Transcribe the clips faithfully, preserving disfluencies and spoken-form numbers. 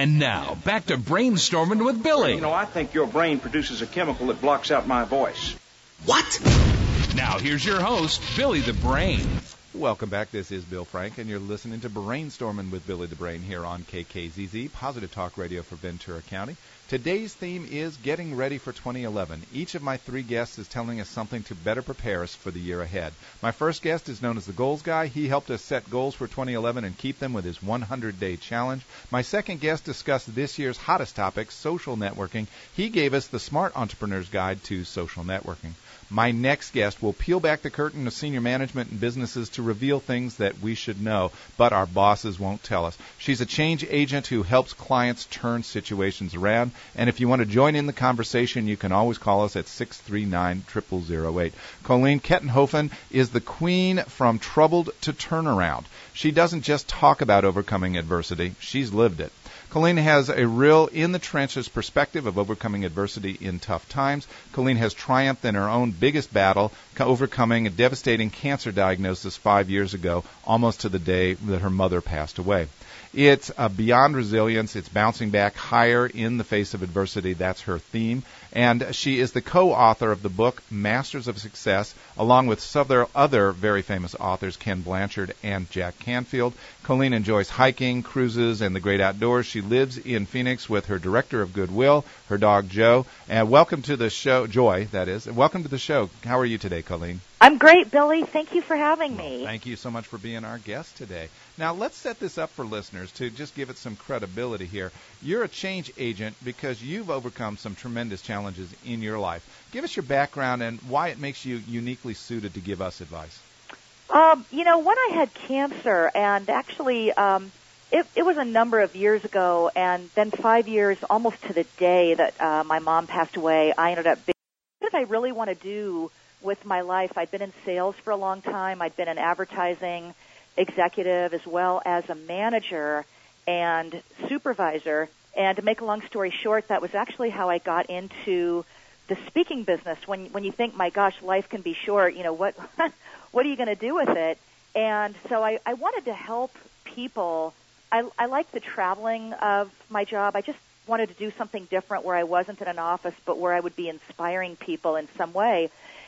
And now, back to Brainstorming with Billy. You know, I think your brain produces a chemical that blocks out my voice. What? Now, here's your host, Billy the Brain. Welcome back. This is Bill Frank, and you're listening to Brainstorming with Billy the Brain here on K K Z Z, Positive Talk Radio for Ventura County. Today's theme is getting ready for twenty eleven. Each of my three guests is telling us something to better prepare us for the year ahead. My first guest is known as the Goals Guy. He helped us set goals for twenty eleven and keep them with his one hundred day challenge. My second guest discussed this year's hottest topic, social networking. He gave us the Smart Entrepreneur's Guide to Social Networking. My next guest will peel back the curtain of senior management and businesses to reveal things that we should know, but our bosses won't tell us. She's a change agent who helps clients turn situations around. And if you want to join in the conversation, you can always call us at six three nine, zero zero zero eight. Colleen Kettenhofen is the queen from troubled to turnaround. She doesn't just talk about overcoming adversity, she's lived it. Colleen has a real in-the-trenches perspective of overcoming adversity in tough times. Colleen has triumphed in her own biggest battle, overcoming a devastating cancer diagnosis five years ago, almost to the day that her mother passed away. It's uh, beyond resilience. It's bouncing back higher in the face of adversity. That's her theme. And she is the co-author of the book Masters of Success, along with several other very famous authors, Ken Blanchard and Jack Canfield. Colleen enjoys hiking, cruises, and the great outdoors. She lives in Phoenix with her director of Goodwill, her dog Joe. And welcome to the show, Joy, that is. Welcome to the show. How are you today, Colleen? I'm great, Billy. Thank you for having me. Well, thank you so much for being our guest today. Now, let's set this up for listeners to just give it some credibility here. You're a change agent because you've overcome some tremendous challenges in your life. Give us your background and why it makes you uniquely suited to give us advice. Um, you know, when I had cancer, and actually um, it, it was a number of years ago, and then five years, almost to the day that uh, my mom passed away, I ended up being, what did I really want to do with my life? I'd been in sales for a long time. I'd been an advertising executive as well as a manager and supervisor. And to make a long story short, that was actually how I got into the speaking business. When when you think, my gosh, life can be short, you know, what what are you going to do with it? And so I, I wanted to help people. I, I like the traveling of my job. I just wanted to do something different where I wasn't in an office, but where I would be inspiring people in some way.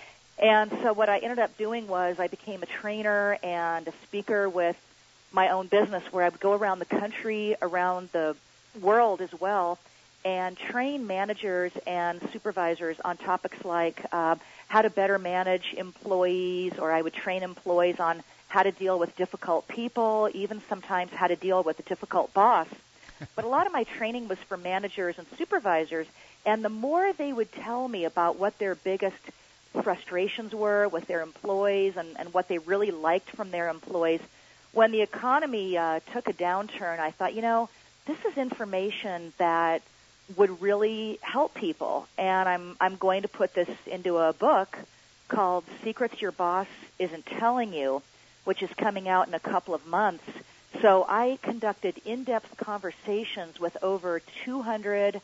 And so what I ended up doing was I became a trainer and a speaker with my own business, where I would go around the country, around the world as well, and train managers and supervisors on topics like uh, how to better manage employees, or I would train employees on how to deal with difficult people, even sometimes how to deal with a difficult boss. But a lot of my training was for managers and supervisors, and the more they would tell me about what their biggest frustrations were with their employees and, and what they really liked from their employees, when the economy uh, took a downturn, I thought, you know, this is information that would really help people, and I'm I'm going to put this into a book called Secrets Your Boss Isn't Telling You, which is coming out in a couple of months. So I conducted in-depth conversations with over two hundred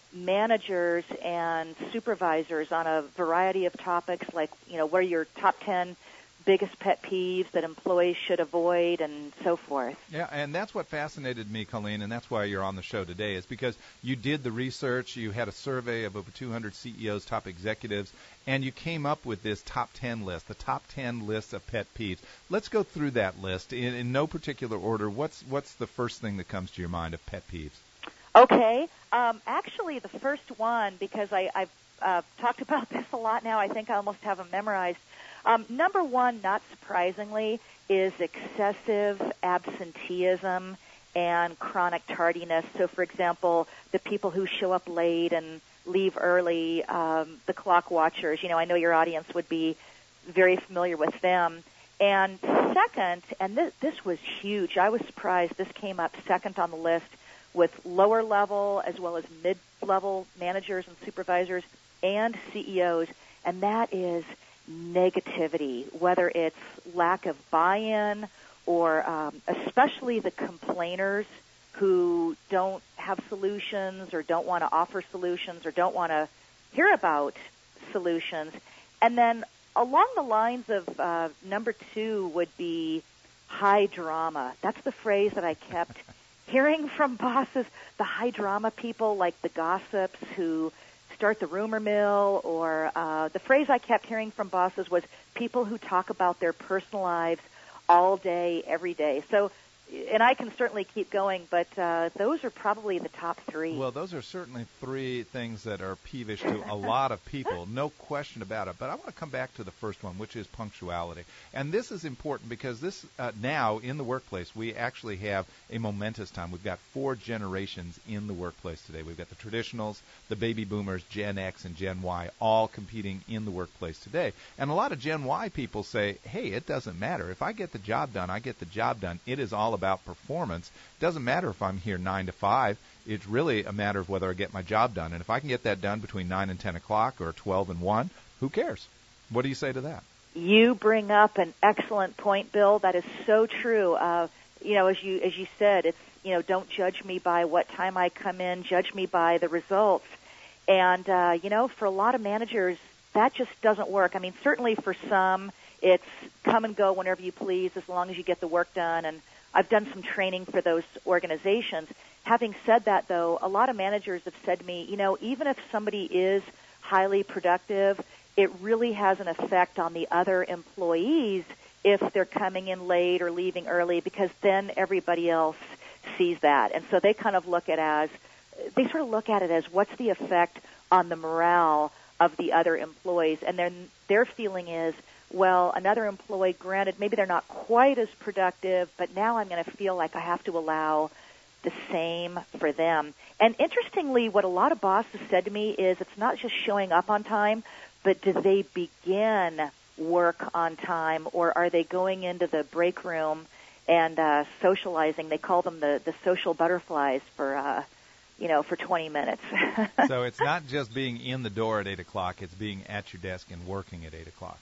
managers and supervisors on a variety of topics, like, you know, what are your top ten biggest pet peeves that employees should avoid, and so forth. Yeah, and that's what fascinated me, Colleen, and that's why you're on the show today, is because you did the research, you had a survey of over two hundred C E Os, top executives, and you came up with this top ten list, the top ten list of pet peeves. Let's go through that list in, in no particular order. What's what's the first thing that comes to your mind of pet peeves? Okay. Um, actually, the first one, because I, I've uh, talked about this a lot now, I think I almost have them memorized. Um, number one, not surprisingly, is excessive absenteeism and chronic tardiness. So, for example, the people who show up late and leave early, um, the clock watchers, you know, I know your audience would be very familiar with them. And second, and this, this was huge, I was surprised this came up second on the list with lower level as well as mid-level managers and supervisors and C E Os, and that is negativity, whether it's lack of buy-in or um, especially the complainers who don't have solutions or don't want to offer solutions or don't want to hear about solutions. And then along the lines of uh, number two would be high drama. That's the phrase that I kept hearing from bosses, the high drama people like the gossips who start the rumor mill, or uh, the phrase I kept hearing from bosses was people who talk about their personal lives all day, every day. So, and I can certainly keep going, but uh, those are probably the top three. Well, those are certainly three things that are peevish to a lot of people, no question about it. But I want to come back to the first one, which is punctuality. And this is important because this uh, now in the workplace, we actually have a momentous time. We've got four generations in the workplace today. We've got the traditionals, the baby boomers, Gen X, and Gen Y, all competing in the workplace today. And a lot of Gen Y people say, hey, it doesn't matter. If I get the job done, I get the job done. It is all about about performance. It doesn't matter if I'm here nine to five. It's really a matter of whether I get my job done. And if I can get that done between nine and ten o'clock or twelve and one, who cares? What do you say to that? You bring up an excellent point, Bill. That is so true. Uh, you know, as you as you said, it's, you know, don't judge me by what time I come in. Judge me by the results. And, uh, you know, for a lot of managers, that just doesn't work. I mean, certainly for some, it's come and go whenever you please as long as you get the work done. And I've done some training for those organizations. Having said that, though, a lot of managers have said to me, you know, even if somebody is highly productive, it really has an effect on the other employees if they're coming in late or leaving early, because then everybody else sees that. And so they kind of look at as, they sort of look at it as what's the effect on the morale of the other employees. And then their feeling is, well, another employee, granted, maybe they're not quite as productive, but now I'm going to feel like I have to allow the same for them. And interestingly, what a lot of bosses said to me is it's not just showing up on time, but do they begin work on time, or are they going into the break room and uh, socializing? They call them the, the social butterflies for, uh, you know, for twenty minutes. So it's not just being in the door at eight o'clock, it's being at your desk and working at eight o'clock.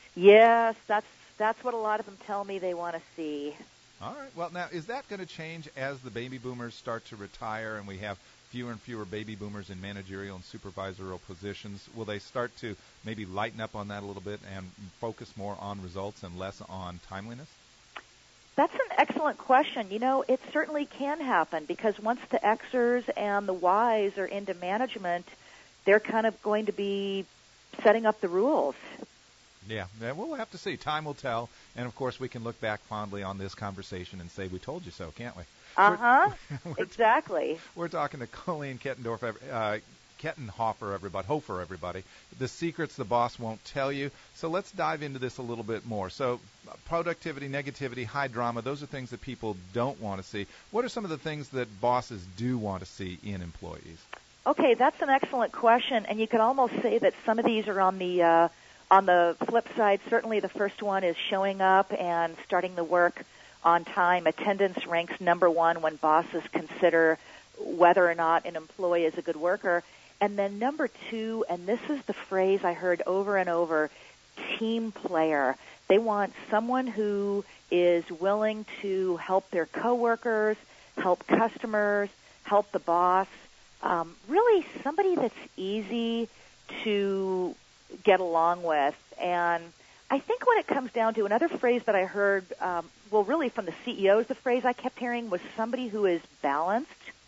Yes, that's that's what a lot of them tell me they want to see. All right. Well, now, is that going to change as the baby boomers start to retire and we have fewer and fewer baby boomers in managerial and supervisorial positions? Will they start to maybe lighten up on that a little bit and focus more on results and less on timeliness? That's an excellent question. You know, it certainly can happen, because once the Xers and the Ys are into management, they're kind of going to be setting up the rules. Yeah, we'll have to see. Time will tell. And, of course, we can look back fondly on this conversation and say, we told you so, can't we? Uh-huh. We're, exactly. We're talking to Colleen Kettendorf, uh, Kettenhofer, everybody, Hofer, everybody. The secrets the boss won't tell you. So let's dive into this a little bit more. So productivity, negativity, high drama, those are things that people don't want to see. What are some of the things that bosses do want to see in employees? Okay, that's an excellent question. And you could almost say that some of these are on the uh, on the flip side. Certainly the first one is showing up and starting the work on time. Attendance ranks number one when bosses consider whether or not an employee is a good worker. And then number two, and this is the phrase I heard over and over, team player. They want someone who is willing to help their coworkers, help customers, help the boss. Um, really somebody that's easy to get along with. And I think when it comes down to another phrase that I heard, um, well, really from the C E Os, the phrase I kept hearing was somebody who is balanced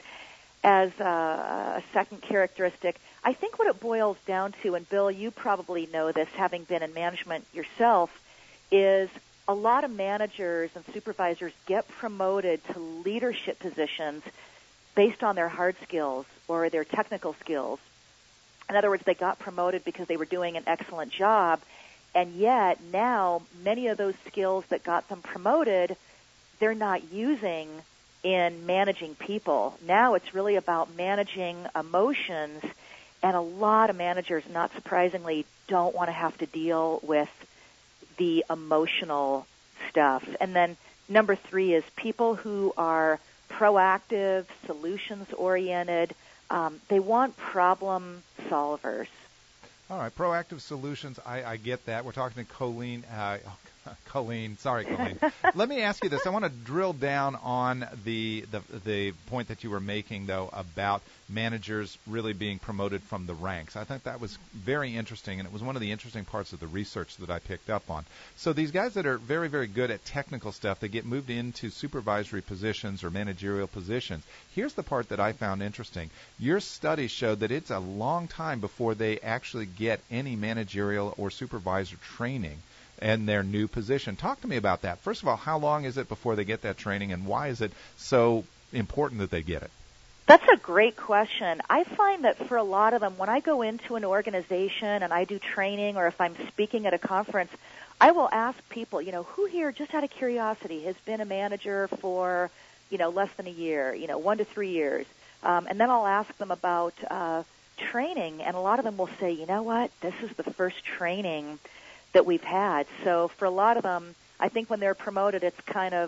as a, a second characteristic. I think what it boils down to, and Bill, you probably know this, having been in management yourself, is a lot of managers and supervisors get promoted to leadership positions based on their hard skills or their technical skills. In other words, they got promoted because they were doing an excellent job, and yet now many of those skills that got them promoted, they're not using in managing people. Now it's really about managing emotions, and a lot of managers, not surprisingly, don't want to have to deal with the emotional stuff. And then number three is people who are proactive, solutions-oriented. Um, they want problem solvers. All right, proactive solutions, I, I get that. We're talking to Colleen, uh, Colleen, sorry, Colleen. Let me ask you this. I want to drill down on the, the the point that you were making, though, about managers really being promoted from the ranks. I think that was very interesting, and it was one of the interesting parts of the research that I picked up on. So these guys that are very, very good at technical stuff, they get moved into supervisory positions or managerial positions. Here's the part that I found interesting. Your study showed that it's a long time before they actually get any managerial or supervisor training and their new position. Talk to me about that. First of all, how long is it before they get that training, and why is it so important that they get it? That's a great question. I find that for a lot of them, when I go into an organization and I do training, or if I'm speaking at a conference, I will ask people, you know, who here, just out of curiosity, has been a manager for, you know, less than a year, you know, one to three years. Um, and then I'll ask them about uh, training, and a lot of them will say, you know what, this is the first training that we've had. So for a lot of them, I think when they're promoted, it's kind of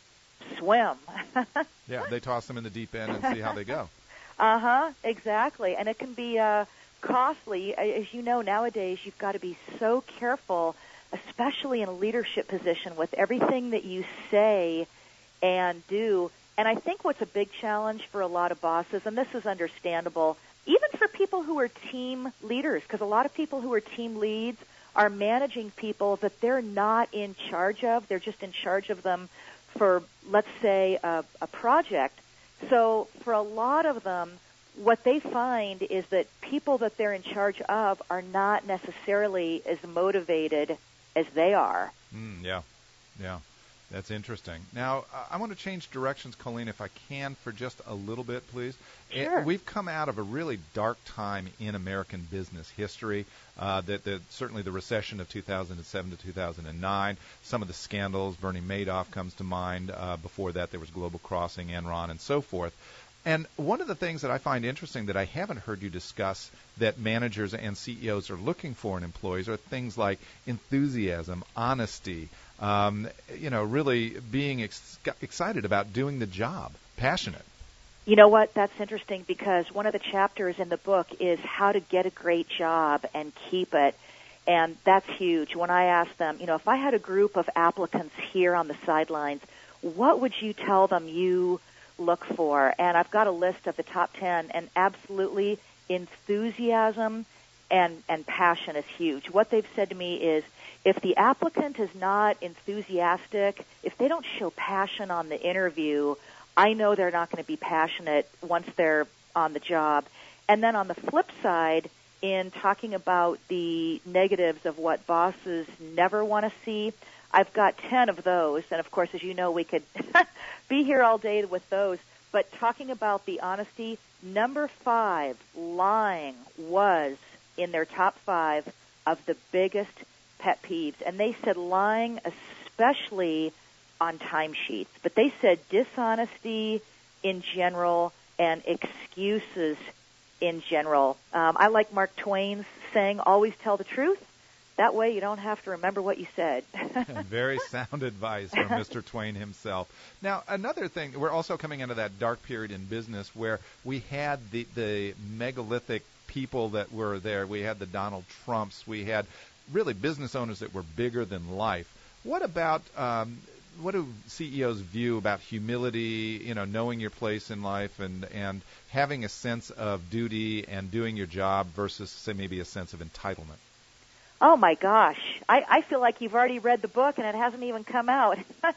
swim. Yeah, they toss them in the deep end and see how they go. Uh-huh, exactly. And it can be uh, costly. As you know, nowadays you've got to be so careful, especially in a leadership position, with everything that you say and do. And I think what's a big challenge for a lot of bosses, and this is understandable, even for people who are team leaders, because a lot of people who are team leads are managing people that they're not in charge of. They're just in charge of them for, let's say, a, a project. So for a lot of them, what they find is that people that they're in charge of are not necessarily as motivated as they are. Mm, yeah, yeah. That's interesting. Now, uh, I want to change directions, Colleen, if I can, for just a little bit, please. Sure. It, we've come out of a really dark time in American business history. Uh, that, that certainly the recession of two thousand seven to two thousand nine, some of the scandals, Bernie Madoff comes to mind. Uh, before that, there was Global Crossing, Enron, and so forth. And one of the things that I find interesting that I haven't heard you discuss that managers and C E Os are looking for in employees are things like enthusiasm, honesty, um, you know, really being ex- excited about doing the job, passionate. You know what? That's interesting, because one of the chapters in the book is how to get a great job and keep it. And that's huge. When I ask them, you know, if I had a group of applicants here on the sidelines, what would you tell them you look for? And I've got a list of the top ten, and absolutely enthusiasm and, and passion is huge. What they've said to me is, if the applicant is not enthusiastic, if they don't show passion on the interview, I know they're not going to be passionate once they're on the job. And then on the flip side, in talking about the negatives of what bosses never want to see, I've got ten of those. And, of course, as you know, we could be here all day with those. But talking about the honesty, number five, lying, was in their top five of the biggest pet peeves. And they said lying especially on timesheets. But they said dishonesty in general and excuses in general. Um, I like Mark Twain's saying, always tell the truth. That way you don't have to remember what you said. Very sound advice from Mister Twain himself. Now, another thing, we're also coming into that dark period in business where we had the, the megalithic people that were there. We had the Donald Trumps. We had really business owners that were bigger than life. What about, um, what do C E Os view about humility, you know, knowing your place in life and, and having a sense of duty and doing your job versus, say, maybe a sense of entitlement? Oh, my gosh. I, I feel like you've already read the book and it hasn't even come out.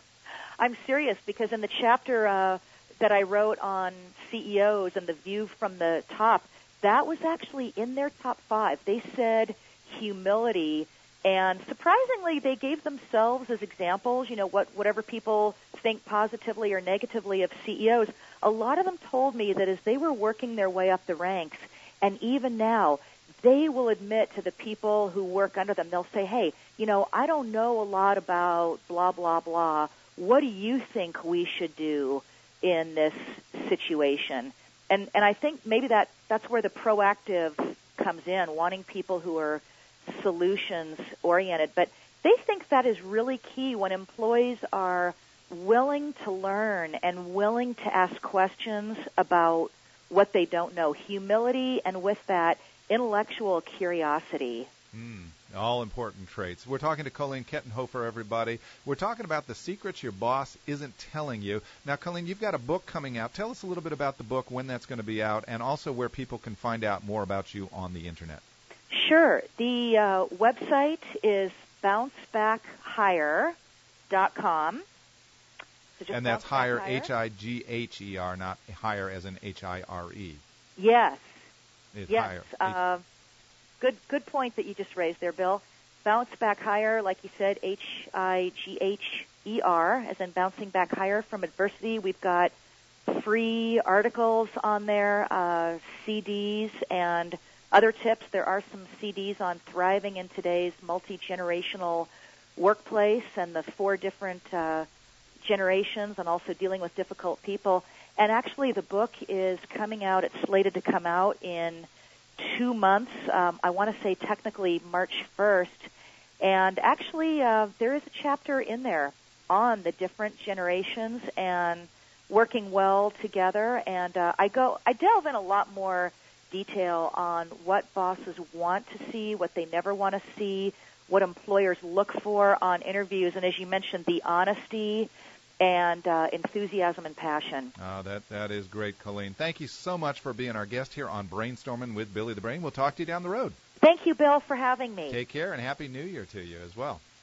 I'm serious, because in the chapter uh, that I wrote on C E Os and the view from the top, that was actually in their top five. They said humility, and surprisingly, they gave themselves as examples, you know, what whatever people think positively or negatively of C E Os. A lot of them told me that as they were working their way up the ranks, and even now, they will admit to the people who work under them, they'll say, hey, you know, I don't know a lot about blah, blah, blah. What do you think we should do in this situation? And and I think maybe that, that's where the proactive comes in, wanting people who are solutions-oriented. But they think that is really key when employees are willing to learn and willing to ask questions about what they don't know. Humility, and with that, intellectual curiosity. Mm, All important traits. We're talking to Colleen Kettenhofer, everybody. We're talking about the secrets your boss isn't telling you. Now, Colleen, you've got a book coming out. Tell us a little bit about the book, when that's going to be out, and also where people can find out more about you on the Internet. Sure. The uh, website is bounce back hire dot com. So and that's hire, H I G H E R, not hire as in H I R E. Yes. It's yes. Hire. Uh, good good point that you just raised there, Bill. Bounce Back Hire, like you said, H I G H E R, as in bouncing back higher from adversity. We've got free articles on there, uh, C Ds, and other tips. There are some C Ds on thriving in today's multi-generational workplace and the four different uh, generations, and also dealing with difficult people. And actually, the book is coming out. It's slated to come out in two months. Um, I want to say technically March first. And actually, uh, there is a chapter in there on the different generations and working well together. And uh, I go, I delve in a lot more detail on what bosses want to see, what they never want to see, what employers look for on interviews, and as you mentioned, the honesty and uh, enthusiasm and passion. Oh, that that is great, Colleen. Thank you so much for being our guest here on Brainstorming with Billy the Brain. We'll talk to you down the road. Thank you, Bill, for having me. Take care, and Happy New Year to you as well.